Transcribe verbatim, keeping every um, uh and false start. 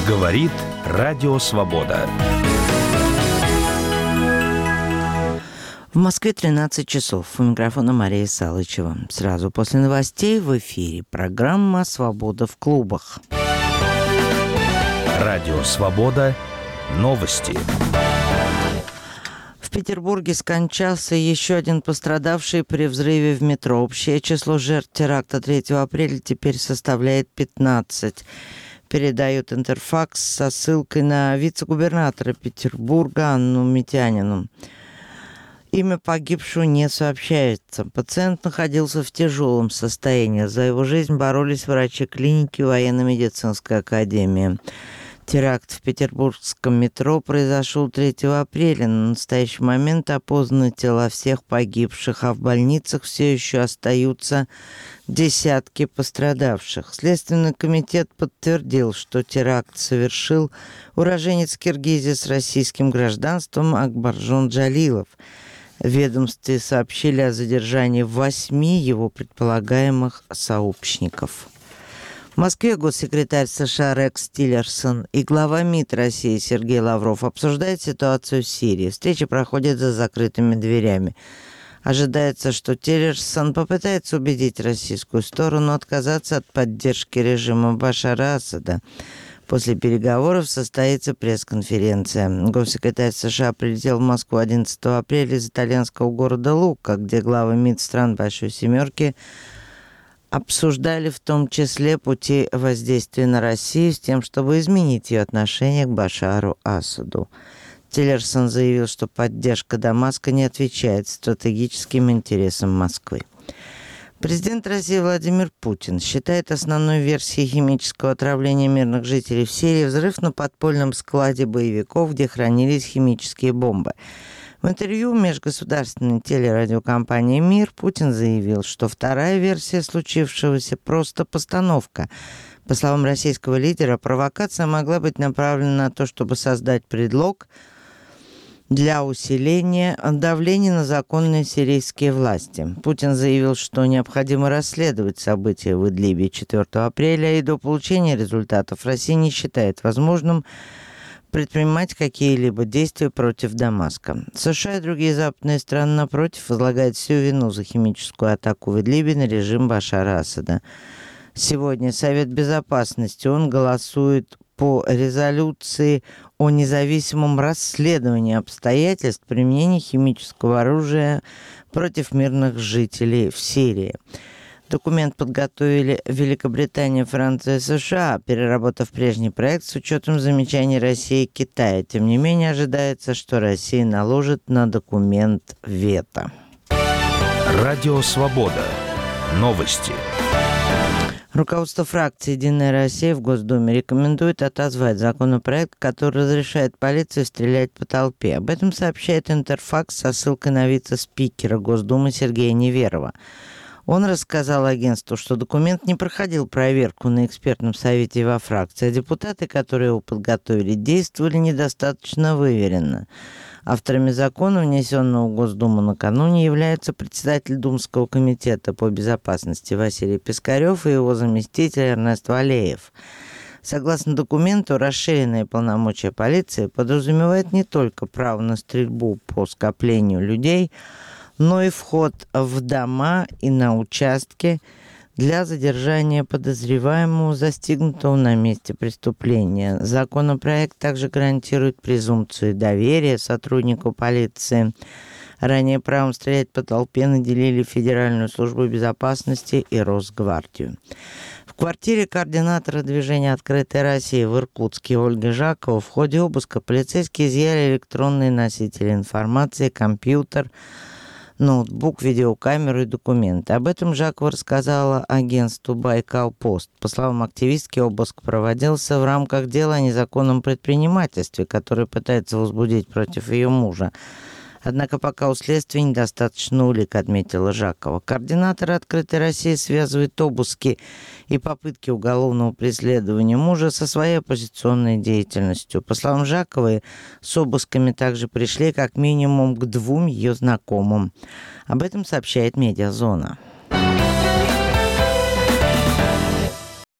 Говорит Радио Свобода. В Москве тринадцать часов. У микрофона Мария Салычева. Сразу после новостей в эфире программа «Свобода в клубах». Радио Свобода. Новости. В Петербурге скончался еще один пострадавший при взрыве в метро. Общее число жертв теракта третьего апреля теперь составляет пятнадцать. Передает Интерфакс со ссылкой на вице-губернатора Петербурга Анну Митянину. Имя погибшего не сообщается. Пациент находился в тяжелом состоянии. За его жизнь боролись врачи клиники военно-медицинской академии. Теракт в петербургском метро произошел третьего апреля. На настоящий момент опознаны тела всех погибших, а в больницах все еще остаются десятки пострадавших. Следственный комитет подтвердил, что теракт совершил уроженец Киргизии с российским гражданством Акбаржон Джалилов. В ведомстве сообщили о задержании восьми его предполагаемых сообщников. В Москве госсекретарь США Рекс Тиллерсон и глава МИД России Сергей Лавров обсуждают ситуацию в Сирии. Встреча проходит за закрытыми дверями. Ожидается, что Тиллерсон попытается убедить российскую сторону отказаться от поддержки режима Башара Асада. После переговоров состоится пресс-конференция. Госсекретарь США прилетел в Москву одиннадцатого апреля из итальянского города Лука, где главы МИД стран Большой Семерки обсуждали в том числе пути воздействия на Россию с тем, чтобы изменить ее отношение к Башару Асаду. Тиллерсон заявил, что поддержка Дамаска не отвечает стратегическим интересам Москвы. Президент России Владимир Путин считает основной версией химического отравления мирных жителей в Сирии взрыв на подпольном складе боевиков, где хранились химические бомбы. В интервью межгосударственной телерадиокомпании «Мир» Путин заявил, что вторая версия случившегося просто постановка. По словам российского лидера, провокация могла быть направлена на то, чтобы создать предлог для усиления давления на законные сирийские власти. Путин заявил, что необходимо расследовать события в Идлибе четвёртого апреля и до получения результатов Россия не считает возможным предпринимать какие-либо действия против Дамаска. США и другие западные страны, напротив, возлагают всю вину за химическую атаку в Идлибе на режим Башара Асада. Сегодня Совет Безопасности ООН голосует по резолюции о независимом расследовании обстоятельств применения химического оружия против мирных жителей в Сирии. Документ подготовили Великобритания, Франция и США, переработав прежний проект с учетом замечаний России и Китая. Тем не менее, ожидается, что Россия наложит на документ вето. Радио Свобода. Новости. Руководство фракции «Единая Россия» в Госдуме рекомендует отозвать законопроект, который разрешает полиции стрелять по толпе. Об этом сообщает Интерфакс со ссылкой на вице-спикера Госдумы Сергея Неверова. Он рассказал агентству, что документ не проходил проверку на экспертном совете во фракции, а депутаты, которые его подготовили, действовали недостаточно выверенно. Авторами закона, внесенного в Госдуму накануне, являются председатель Думского комитета по безопасности Василий Пискарев и его заместитель Эрнест Валеев. Согласно документу, расширенные полномочия полиции подразумевают не только право на стрельбу по скоплению людей, но и вход в дома и на участки для задержания подозреваемого, застигнутого на месте преступления. Законопроект также гарантирует презумпцию доверия сотруднику полиции. Ранее правом стрелять по толпе наделили Федеральную службу безопасности и Росгвардию. В квартире координатора движения «Открытая Россия» в Иркутске Ольги Жакова в ходе обыска полицейские изъяли электронные носители информации, компьютер, ноутбук, видеокамеру и документы. Об этом Жакова рассказала агентству «Байкал-Пост». По словам активистки, обыск проводился в рамках дела о незаконном предпринимательстве, которое пытается возбудить против ее мужа. Однако пока у следствия недостаточно улик, отметила Жакова. Координатор «Открытой России» связывает обыски и попытки уголовного преследования мужа со своей оппозиционной деятельностью. По словам Жаковой, с обысками также пришли как минимум к двум ее знакомым. Об этом сообщает «Медиазона».